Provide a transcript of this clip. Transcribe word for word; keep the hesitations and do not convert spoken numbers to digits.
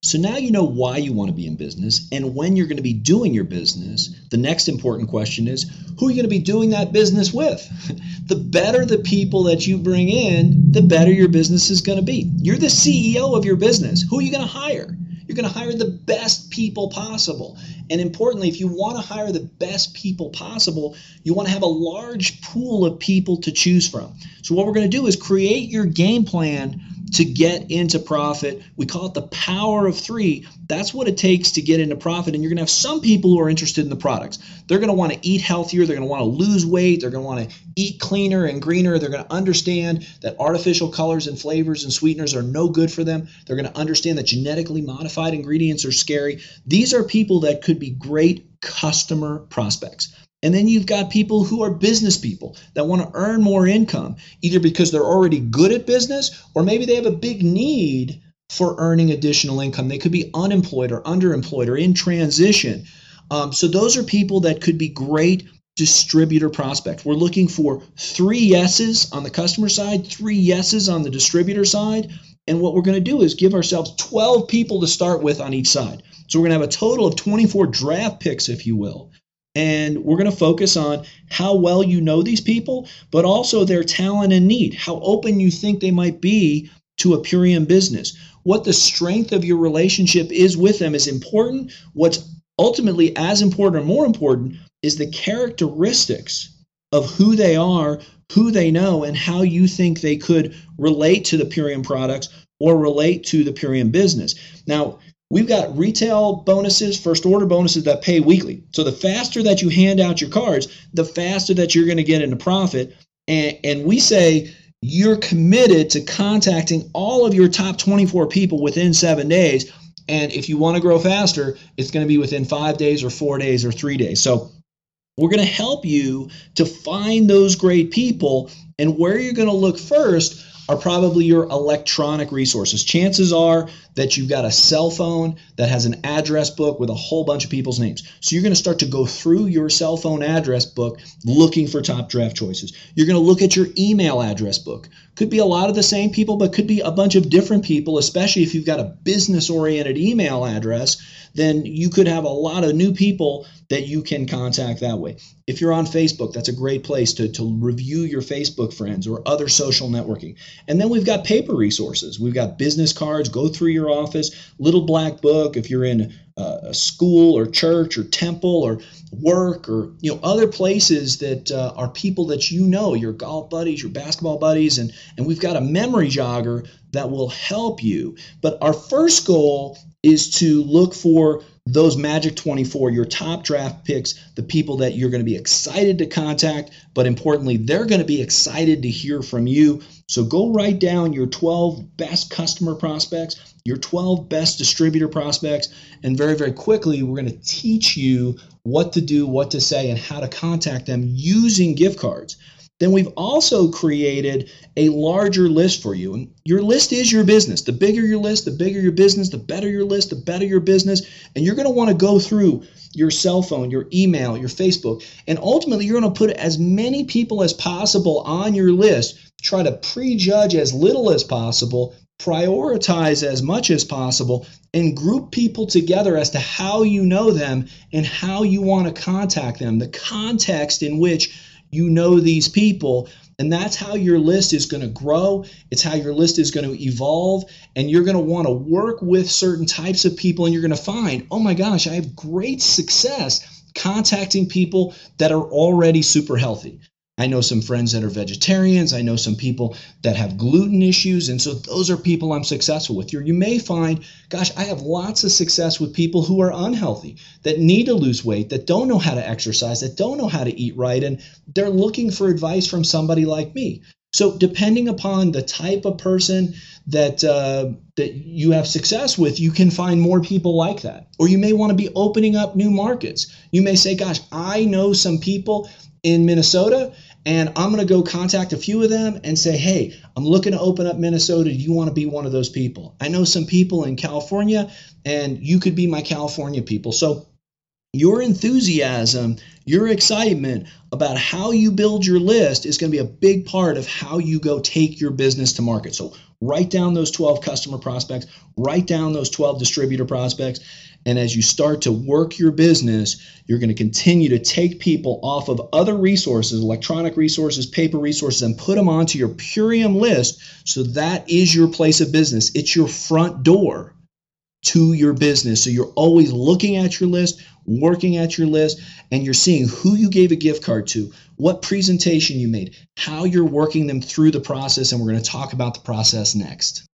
So now you know why you want to be in business and when you're going to be doing your business. The next important question is, who are you going to be doing that business with? The better the people that you bring in, the better your business is going to be. You're the C E O of your business. Who are you going to hire? You're going to hire the best people possible. And importantly, if you want to hire the best people possible, you want to have a large pool of people to choose from. So what we're going to do is create your game plan to get into profit. We call it the power of three. That's what it takes to get into profit. And you're going to have some people who are interested in the products. They're going to want to eat healthier. They're going to want to lose weight. They're going to want to eat cleaner and greener. They're going to understand that artificial colors and flavors and sweeteners are no good for them. They're going to understand that genetically modified ingredients are scary. These are people that could be great customer prospects. And then you've got people who are business people that want to earn more income, either because they're already good at business or maybe they have a big need for earning additional income. They could be unemployed or underemployed or in transition. Um, so those are people that could be great distributor prospects. We're looking for three yeses on the customer side, three yeses on the distributor side. And what we're going to do is give ourselves twelve people to start with on each side. So we're going to have a total of twenty-four draft picks, if you will. And we're going to focus on how well you know these people, but also their talent and need, how open you think they might be to a Purion business. What the strength of your relationship is with them is important. What's ultimately as important or more important is the characteristics of who they are, who they know, and how you think they could relate to the Purion products or relate to the Purion business. Now, we've got retail bonuses, first order bonuses that pay weekly. So the faster that you hand out your cards, the faster that you're going to get into profit. And, and we say you're committed to contacting all of your top twenty-four people within seven days. And if you want to grow faster, it's going to be within five days or four days or three days. So we're going to help you to find those great people. And where you're going to look first are probably your electronic resources. Chances are that you've got a cell phone that has an address book with a whole bunch of people's names. So you're going to start to go through your cell phone address book looking for top draft choices. You're going to look at your email address book. Could be a lot of the same people, but could be a bunch of different people, especially if you've got a business-oriented email address. Then you could have a lot of new people that you can contact that way. If you're on Facebook, that's a great place to, to review your Facebook friends or other social networking. And then we've got paper resources. We've got business cards, go through your office, little black book if you're in uh, a school or church or temple or work or you know other places that uh, are people that you know, your golf buddies, your basketball buddies, and, and we've got a memory jogger that will help you. But our first goal is to look for those magic twenty-four, your top draft picks, the people that you're going to be excited to contact, but importantly, they're going to be excited to hear from you. So go write down your twelve best customer prospects, your twelve best distributor prospects, and very, very quickly, we're going to teach you what to do, what to say, and how to contact them using gift cards. Then we've also created a larger list for you. And your list is your business. The bigger your list, the bigger your business, the better your list, the better your business. And you're going to want to go through your cell phone, your email, your Facebook, and ultimately you're going to put as many people as possible on your list. Try to prejudge as little as possible, prioritize as much as possible, and group people together as to how you know them and how you want to contact them, the context in which you know these people. And that's how your list is going to grow. It's how your list is going to evolve. And you're going to want to work with certain types of people. And you're going to find, oh my gosh, I have great success contacting people that are already super healthy. I know some friends that are vegetarians. I know some people that have gluten issues. And so those are people I'm successful with. You may find, gosh, I have lots of success with people who are unhealthy, that need to lose weight, that don't know how to exercise, that don't know how to eat right. And they're looking for advice from somebody like me. So depending upon the type of person that uh, that you have success with, you can find more people like that. Or you may want to be opening up new markets. You may say, gosh, I know some people in Minnesota, and I'm going to go contact a few of them and say, hey, I'm looking to open up Minnesota. Do you want to be one of those people? I know some people in California, and you could be my California people. So your enthusiasm, your excitement about how you build your list is going to be a big part of how you go take your business to market. So Write down those twelve customer prospects, write down those twelve distributor prospects, and as you start to work your business, you're going to continue to take people off of other resources, electronic resources, paper resources, and put them onto your Purium list, so that is your place of business. It's your front door to your business. So you're always looking at your list, working at your list, and you're seeing who you gave a gift card to, what presentation you made, how you're working them through the process, and we're going to talk about the process next.